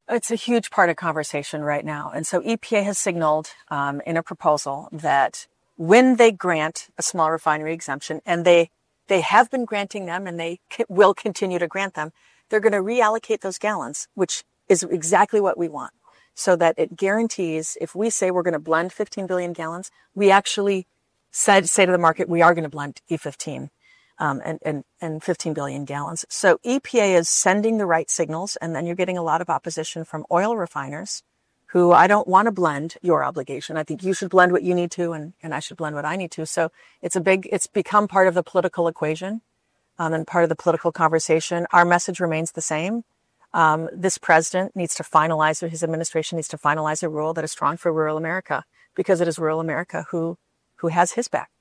It's a huge part of conversation right now. And so EPA has signaled in a proposal that when they grant a small refinery exemption, and they have been granting them and they will continue to grant them, they're going to reallocate those gallons, which is exactly what we want, so that it guarantees if we say we're going to blend 15 billion gallons, we actually say to the market, we are going to blend E15 and 15 billion gallons. So EPA is sending the right signals, and then you're getting a lot of opposition from oil refiners who I don't want to blend your obligation. I think you should blend what you need to, and I should blend what I need to. So it's become part of the political equation and part of the political conversation. Our message remains the same. This president needs to finalize, his administration needs to finalize a rule that is strong for rural America, because it is rural America who has his back.